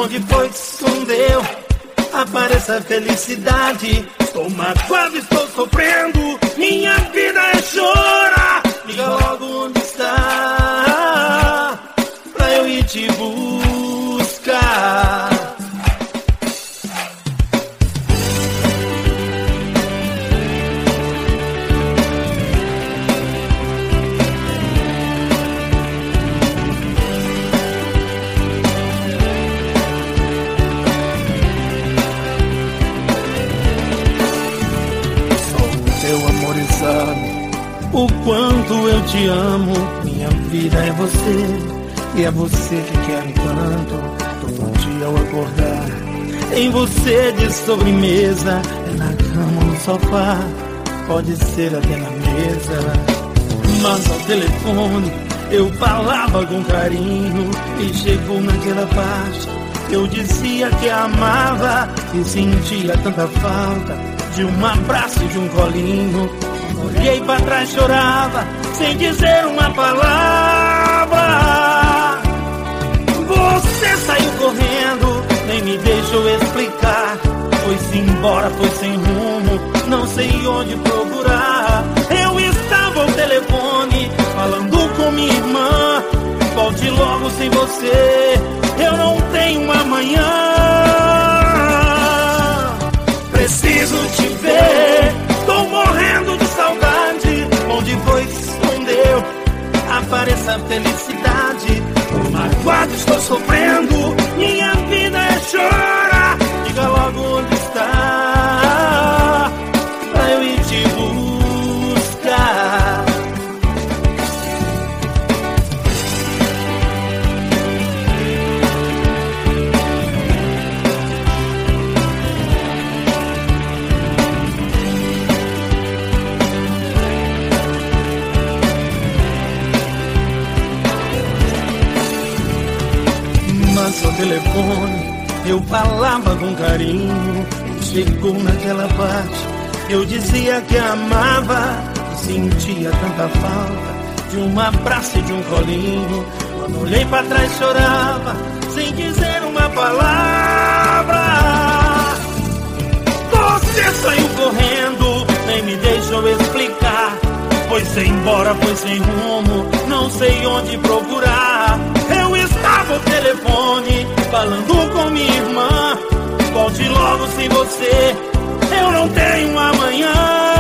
onde foi que escondeu? Apareça a felicidade. Estou magoado, estou sofrendo, minha vida é chorar. Diga logo onde está, pra eu ir te buscar. O quanto eu te amo, minha vida é você, e é você que quero tanto. Todo dia ao acordar, em você de sobremesa, é na cama ou no sofá, pode ser até na mesa. Mas ao telefone eu falava com carinho, e chegou naquela parte, eu dizia que a amava, e sentia tanta falta de um abraço e de um colinho. Olhei pra trás, chorava, sem dizer uma palavra. Você saiu correndo, nem me deixou explicar. Foi-se embora, foi sem rumo, não sei onde procurar. Eu estava ao telefone, falando com minha irmã. Volte logo sem você, eu não tenho amanhã. Preciso te ver, tô morrendo de saudade. Onde foi que se escondeu? Apareça a felicidade. Tô magoado, estou sofrendo, minha vida é chorar. Diga logo onde está, pra eu ir te buscar. Mas ao telefone eu falava com carinho, chegou naquela parte, eu dizia que amava, e sentia tanta falta de um abraço e de um colinho. Quando olhei pra trás chorava, sem dizer uma palavra. Você saiu correndo, nem me deixou explicar. Foi-se embora, foi sem rumo, não sei onde procurar. Eu estava ao telefone, falando com minha irmã. Volte logo sem você, eu não tenho amanhã.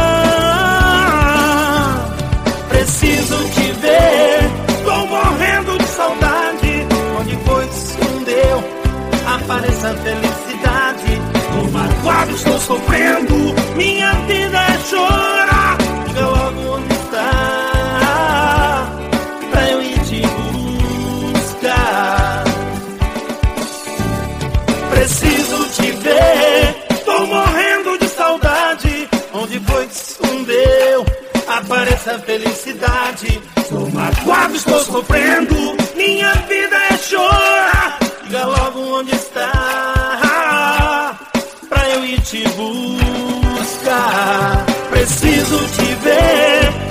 Preciso te ver, tô morrendo de saudade. Onde foi que se escondeu? Apareça a felicidade. Tô magoado, estou sofrendo, minha vida é chorar. Diga logo onde está, pra eu ir te buscar. Preciso te ver, tô morrendo de saudade. Onde foi que se escondeu? Apareça a felicidade. Tô magoado, estou sofrendo, minha vida é chorar. Diga logo onde está, pra eu ir te buscar. Preciso te ver,